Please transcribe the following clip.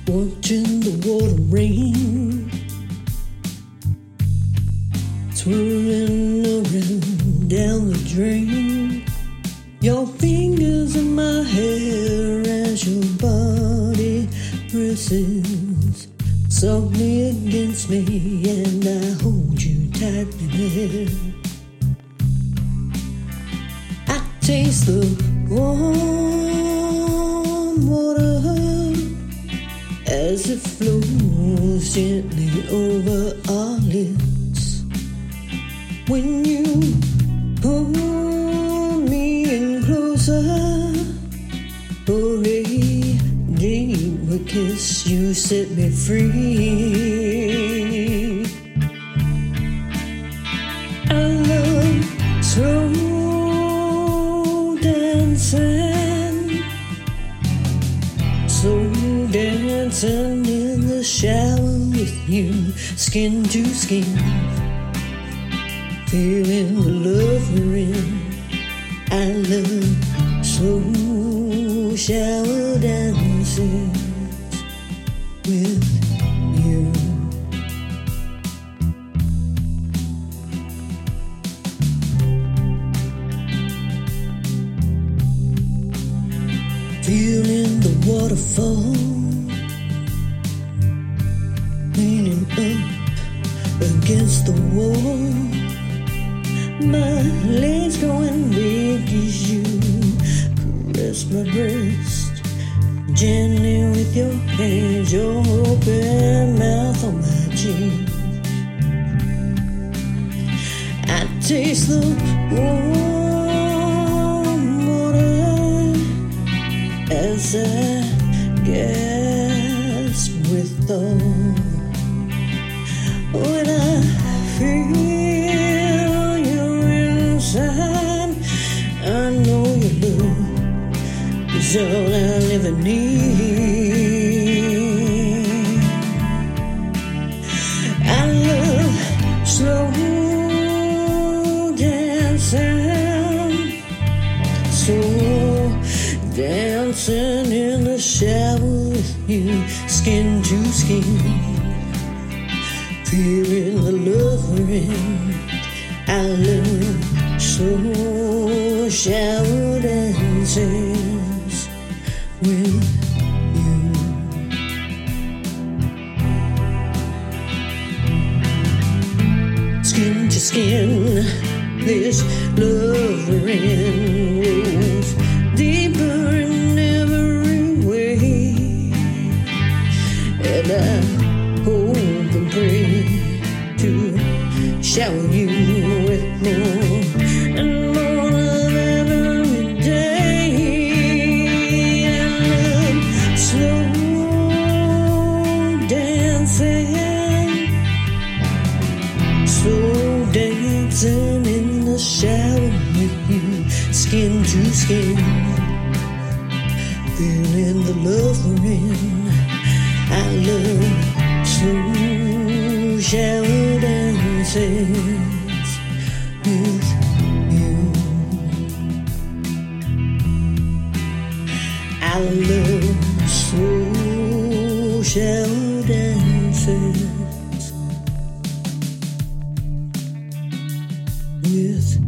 watching the water rain, swirling around down the drain. Your fingers in my hair as your body presses softly against me, and I hold you tightly there. I taste the warm water as it flows gently over our lips. When you pull me in closer for a deeper kiss, you set me free. I love slow dancing, slow dancing in the shower with you, skin to skin, feeling the love we're in. I love slow shower dancing with you. Feeling the waterfall, leaning up against the wall. My legs going weak as you caress my breast gently with your hands, your open mouth on my cheek. I taste the warm water as I gasp with thought. When I feel you inside, I know your love is all I'll ever need. I love slow dancing, slow dancing in the shower with you, skin to skin, feeling the love we're in. I love slow shower dances with you. Skin to skin, this love we're in grows deeper in every way, and I hope and pray to shower you with more and more of every day. And love slow dancing, slow dancing in the shower with you, skin to skin, feeling the love we're in. I love slow shower dances with you. I love slow shower dances with